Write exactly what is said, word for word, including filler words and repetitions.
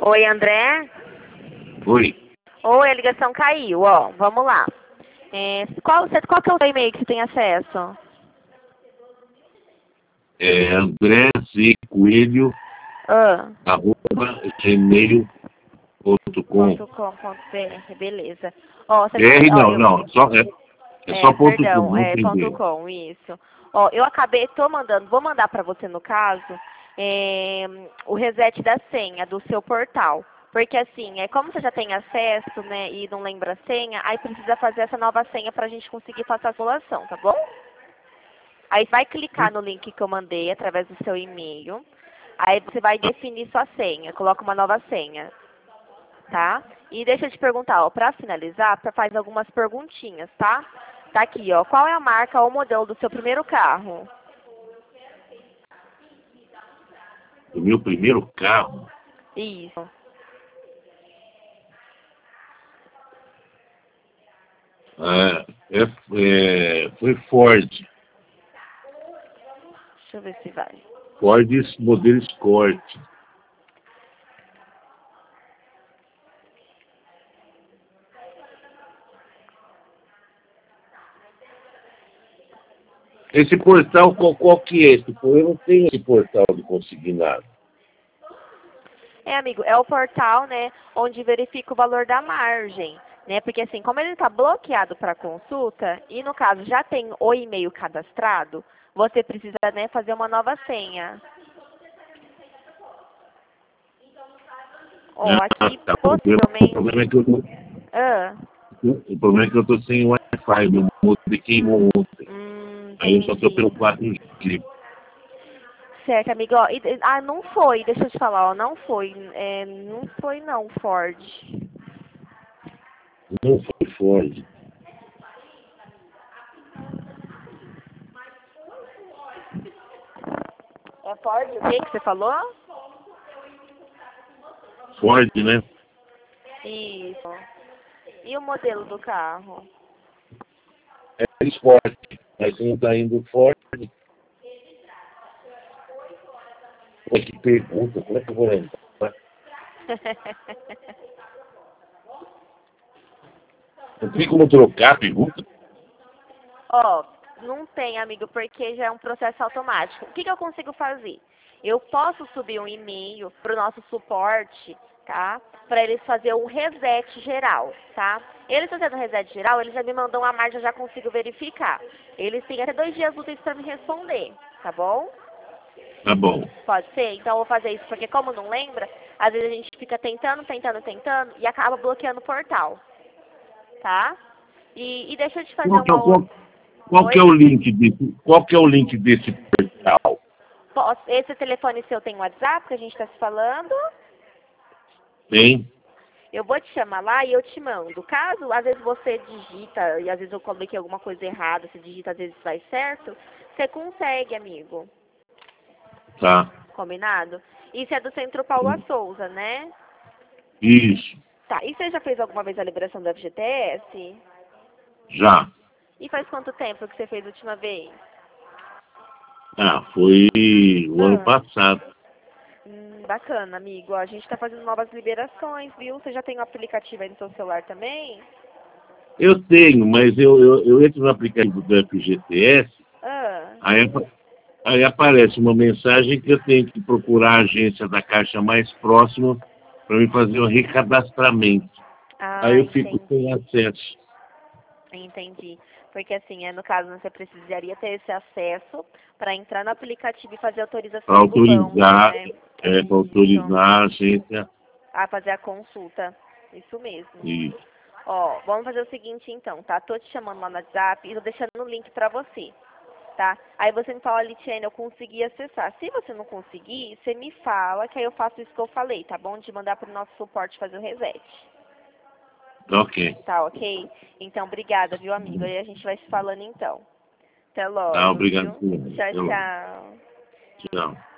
Oi, André? Oi. Oi, a ligação caiu, ó. Vamos lá. É, qual, você- qual que é o seu e-mail que você tem acesso? É André Z Coelho, Ah, arroba gmail ponto com. ponto com ponto br, beleza. Ó, você R ó, não, eu, não, só, é, é é, só ponto com, perdão, não é tem ponto D. com, isso. Ó, eu acabei, tô mandando, vou mandar pra você no caso, é, o reset da senha do seu portal. Porque assim, é como você já tem acesso, né, e não lembra a senha, aí precisa fazer essa nova senha pra gente conseguir fazer a simulação, tá bom? Aí vai clicar no link que eu mandei através do seu e-mail. Aí você vai definir sua senha, coloca uma nova senha, tá? E deixa eu te perguntar, ó, pra finalizar, pra faz algumas perguntinhas, tá? Tá aqui, ó, qual é a marca ou modelo do seu primeiro carro? O meu primeiro carro Isso. ah, é, é, foi Ford. Deixa eu ver se vai. Ford modelo Escort. Esse portal, qual, qual que é esse? Eu não tenho esse portal de consignado. É, amigo, é o portal, né, onde verifica o valor da margem, né? Porque assim, como ele está bloqueado para consulta e no caso já tem o e-mail cadastrado, você precisa, né, fazer uma nova senha. Ó, Ah, aqui tá. O problema é possivelmente. que eu tô, Ah, o problema é que eu tô sem Wi-Fi, meu modem queimou ontem. hum, Aí eu só tô entendi. pelo quatro G. Certo, amigo. Ó, e- e- ah, não foi, deixa eu te falar, ó, não foi. É, não foi não, Ford. Não foi Ford. É Ford o que que você falou? Ford, né? Isso. E o modelo do carro? É esporte. Mas se não tá indo Ford, pô, que pergunta, como é que eu vou lembrar? Não tem como trocar a pergunta? Ó, não tem, amigo, porque já é um processo automático. O que que eu consigo fazer? Eu posso subir um e-mail para o nosso suporte, tá? Para eles fazerem um reset geral, tá? Eles fazendo um reset geral, eles já me mandam a margem, eu já consigo verificar. Eles têm até dois dias úteis para me responder, tá bom? Tá bom. Pode ser? Então eu vou fazer isso, porque como não lembra, às vezes a gente fica tentando, tentando, tentando e acaba bloqueando o portal, tá? E, e deixa eu te fazer Qual que é, uma o- qual, outra. qual que é Oi? o link desse, qual que é o link desse portal? Posso- Esse telefone seu tem WhatsApp que a gente está se falando? Tem? Eu vou te chamar lá e eu te mando. Caso, às vezes você digita, e às vezes eu coloquei alguma coisa errada, você digita, às vezes vai certo, você consegue, amigo. Tá. Combinado? Isso é do Centro Paula Souza, né? Isso. Tá, e você já fez alguma vez a liberação do F G T S? Já. E faz quanto tempo que você fez a última vez? Ah, foi o ano Ah, passado. hum, bacana, amigo. Ó, a gente tá fazendo novas liberações, viu? Você já tem o aplicativo aí no seu celular também? Eu tenho, mas eu, eu, eu entro no aplicativo do F G T S, Ah, aí, apa- aí aparece uma mensagem que eu tenho que procurar a agência da Caixa mais próxima para me fazer o recadastramento. Aí ah, eu fico sem entendi. acesso. Entendi. Porque assim, é, no caso, você precisaria ter esse acesso para entrar no aplicativo e fazer a Para autorização do banco, autorizar, né? é, para Isso. autorizar a agência. A fazer a consulta. Isso mesmo. E, Ó, vamos fazer o seguinte então, tá? Tô te chamando lá no WhatsApp e tô deixando o link pra você, tá? Aí você me fala, Litiane, eu consegui acessar. Se você não conseguir, você me fala que aí eu faço isso que eu falei, tá bom? De mandar pro nosso suporte fazer o reset. ok. Tá, ok? Então, obrigada, viu, amigo? Aí a gente vai se falando então. Até Tá, logo, obrigado. viu? Por Tchau, Até logo. tchau. Tchau.